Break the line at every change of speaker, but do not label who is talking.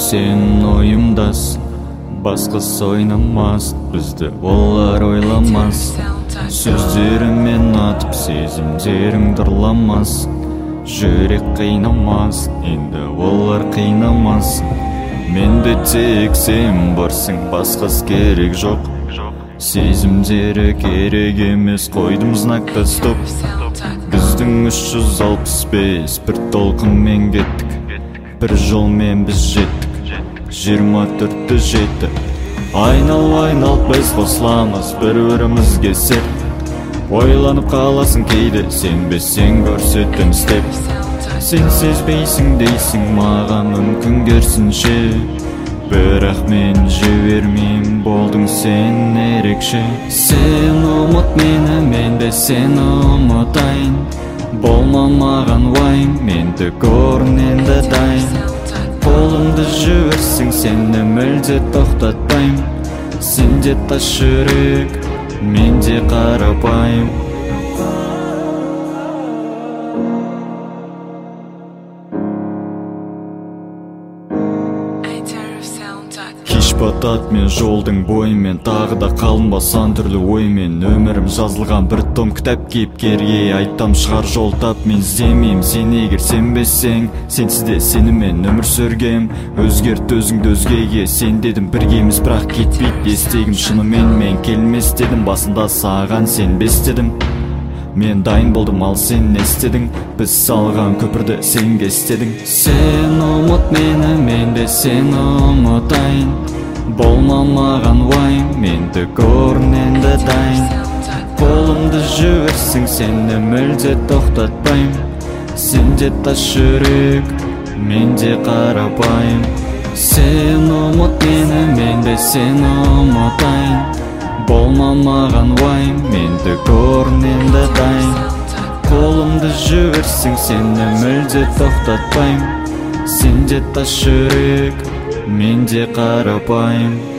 сен ойымдасың, басқасы ойнамас, бізді олар ойламас. Сөздерімен атып сезімдерің дұрламас, жүрек қинамас, енді олар қинамас. Менде тек сен барсың, басқасы керек жоқ. Сезімдері керек емес, қойдым знакта стоп. Біздің 365 бір толқынмен кеттік, бір жолмен біз жеттік, 24-ті жетті. Айналып біз қосыламыз, бір-бірімізге серт. Ойланып қаласың кейде, сенбесең көрсетем істеп. Сен сезбейсің дейсің, маған мүмкін керісінше, бірақ мен жібермеймін, болдың сен ерекше. Сен ұмыт мені, мен де сені ұмытайын. Болма маған уайым, менді көріненді дайын. Қолымды жіберсің, сені мүлде тоқтатпайым. Сенде тас жүрек, менде қарапайым. Кеш батат мен жолдың бойымен, тағы да қалынба сан түрлі оймен. Өмірім жазылған бір том кітап, кейіпкерге айтам шығар жол тап. Мен іздемеймін сен егер сенбесең, сенсізде сенімен өмір сүргем. Өзгерт өзіңді өзгеге, сен дедім біргеміз, бірақ кетпейді естегім. Шынымен мен келмес дедім, басында саған сенбес дедім. Мен дайын болдым, ал сен не істедің? Біз салған көпірді сен кестедің. Сен ұмыт мені, мен де сені ұмытайын. Болма маған уайым, менді көріненді дайын. Қолымды жіберсің, сені мүлде тоқтатпайым. Сенде тас жүрек, менде қарапайым. Сен ұмыт мені, мен де сені ұмытайын. Болма маған уайым, менді көріненді дайын. Қолымды жіберсің, сені мүлде тоқтатпайым. Сенде тас жүрек, менде қарапайым.